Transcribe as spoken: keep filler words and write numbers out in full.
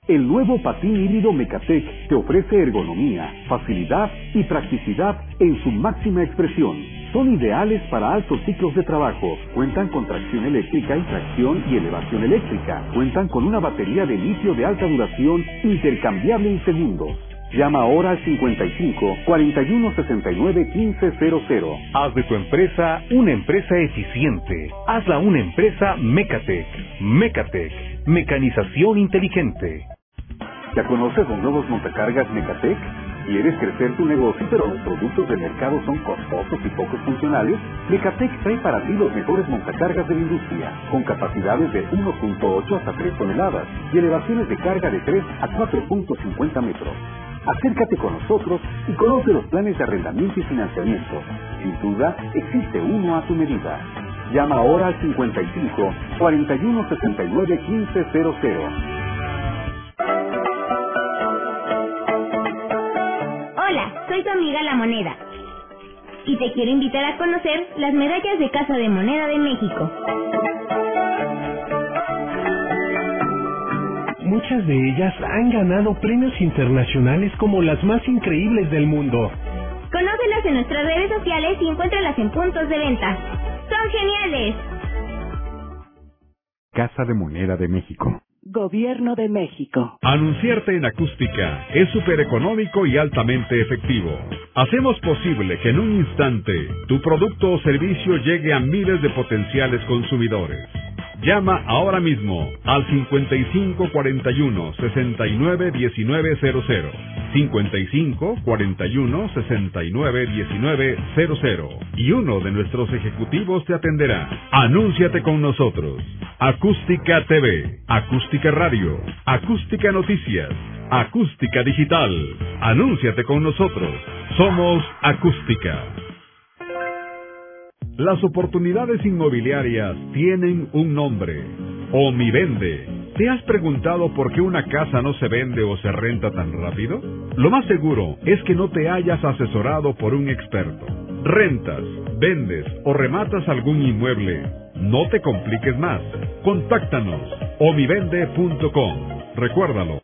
El nuevo patín híbrido Mecatec te ofrece ergonomía, facilidad y practicidad en su máxima expresión. Son ideales para altos ciclos de trabajo. Cuentan con tracción eléctrica y tracción y elevación eléctrica. Cuentan con una batería de litio de alta duración intercambiable en segundos. Llama ahora al cincuenta y cinco, cuarenta y uno, sesenta y nueve, quince cero cero. Haz de tu empresa una empresa eficiente. Hazla una empresa Mecatec. Mecatec. Mecanización inteligente. ¿Ya conoces los nuevos montacargas Mecatec? ¿Quieres crecer tu negocio, pero los productos del mercado son costosos y poco funcionales? Mecatec trae para ti los mejores montacargas de la industria, con capacidades de uno punto ocho hasta tres toneladas y elevaciones de carga de tres a cuatro punto cincuenta metros. Acércate con nosotros y conoce los planes de arrendamiento y financiamiento. Sin duda, existe uno a tu medida. Llama ahora al cincuenta y cinco, cuarenta y uno, sesenta y nueve, quince cero cero. Hola, soy tu amiga La Moneda. Y te quiero invitar a conocer las medallas de Casa de Moneda de México. Muchas de ellas han ganado premios internacionales como las más increíbles del mundo. Conócelas en nuestras redes sociales y encuéntralas en puntos de venta. ¡Son geniales! Casa de Moneda de México. Gobierno de México. Anunciarte en acústica es súper económico y altamente efectivo. Hacemos posible que en un instante tu producto o servicio llegue a miles de potenciales consumidores. Llama ahora mismo al cincuenta y cinco, cuarenta y uno, sesenta y nueve, diecinueve cero cero. cincuenta y cinco, cuarenta y uno, sesenta y nueve, diecinueve cero cero. Y uno de nuestros ejecutivos te atenderá. Anúnciate con nosotros. Acústica T V, Acústica Radio, Acústica Noticias, Acústica Digital. Anúnciate con nosotros. Somos Acústica. Las oportunidades inmobiliarias tienen un nombre. Omivende. ¿Te has preguntado por qué una casa no se vende o se renta tan rápido? Lo más seguro es que no te hayas asesorado por un experto. Rentas, vendes o rematas algún inmueble. No te compliques más. Contáctanos. omivende punto com. Recuérdalo.